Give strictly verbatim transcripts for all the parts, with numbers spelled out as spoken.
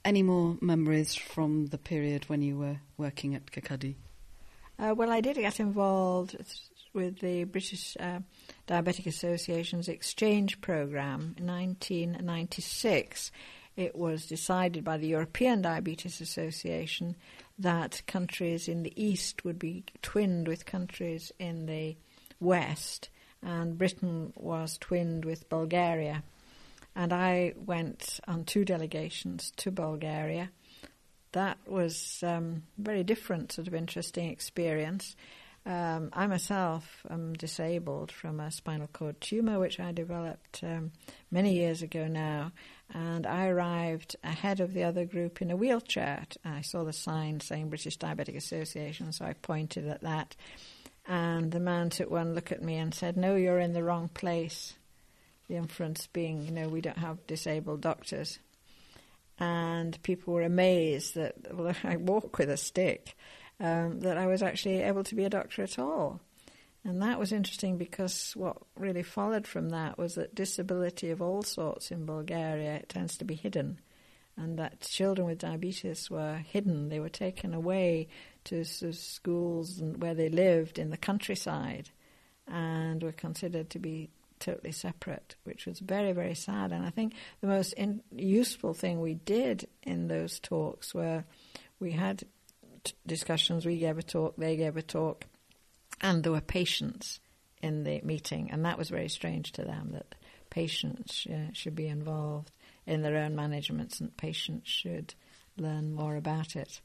any more memories from the period when you were working at Kirkcaldy? Uh, well, I did get involved with the British uh, Diabetic Association's exchange programme in nineteen ninety-six. It was decided by the European Diabetes Association that countries in the east would be twinned with countries in the west, and Britain was twinned with Bulgaria. And I went on two delegations to Bulgaria. That was um, a very different sort of interesting experience. Um, I myself am disabled from a spinal cord tumour, which I developed um, many years ago now, and I arrived ahead of the other group in a wheelchair. I saw the sign saying British Diabetic Association, so I pointed at that, and the man took one look at me and said, "No, you're in the wrong place." The inference being, you know, we don't have disabled doctors. And people were amazed that, well, I walk with a stick, um, that I was actually able to be a doctor at all. And that was interesting because what really followed from that was that disability of all sorts in Bulgaria tends to be hidden, and that children with diabetes were hidden. They were taken away to sort of schools and where they lived in the countryside and were considered to be totally separate, which was very, very sad. And I think the most in- useful thing we did in those talks were we had t- discussions, we gave a talk, they gave a talk, and there were patients in the meeting, and that was very strange to them, that patients sh- should be involved in their own management and patients should learn more about it.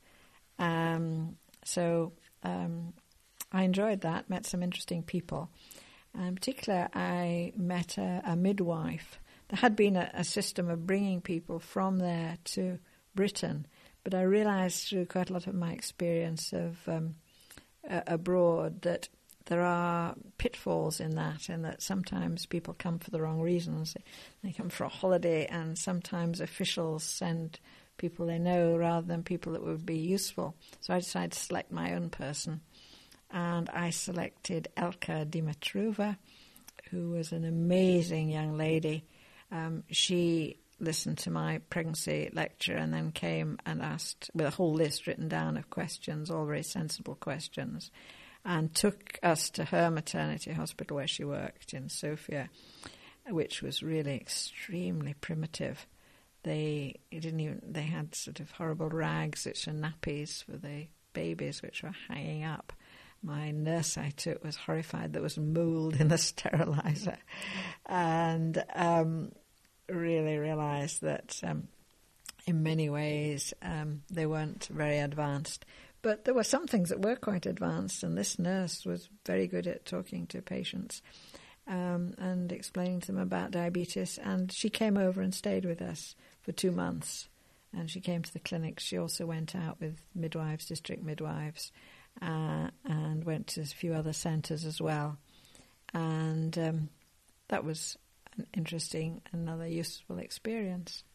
Um, so um, I enjoyed that, met some interesting people. In particular, I met a, a midwife. There had been a, a system of bringing people from there to Britain, but I realised through quite a lot of my experience of um, uh, abroad that there are pitfalls in that, and that sometimes people come for the wrong reasons. They come for a holiday, and sometimes officials send people they know rather than people that would be useful. So I decided to select my own person. And I selected Elka Dimitrova, who was an amazing young lady. Um, she listened to my pregnancy lecture and then came and asked, with a whole list written down of questions, all very sensible questions, and took us to her maternity hospital where she worked in Sofia, which was really extremely primitive. They didn't even, they had sort of horrible rags, which are nappies for the babies, which were hanging up. My nurse I took was horrified there was mould in the sterilizer, and um, really realised that um, in many ways um, they weren't very advanced. But there were some things that were quite advanced, and this nurse was very good at talking to patients um, and explaining to them about diabetes. And she came over and stayed with us for two months, and she came to the clinic. She also went out with midwives, district midwives, Uh, and went to a few other centres as well. And um, that was an interesting, another useful experience.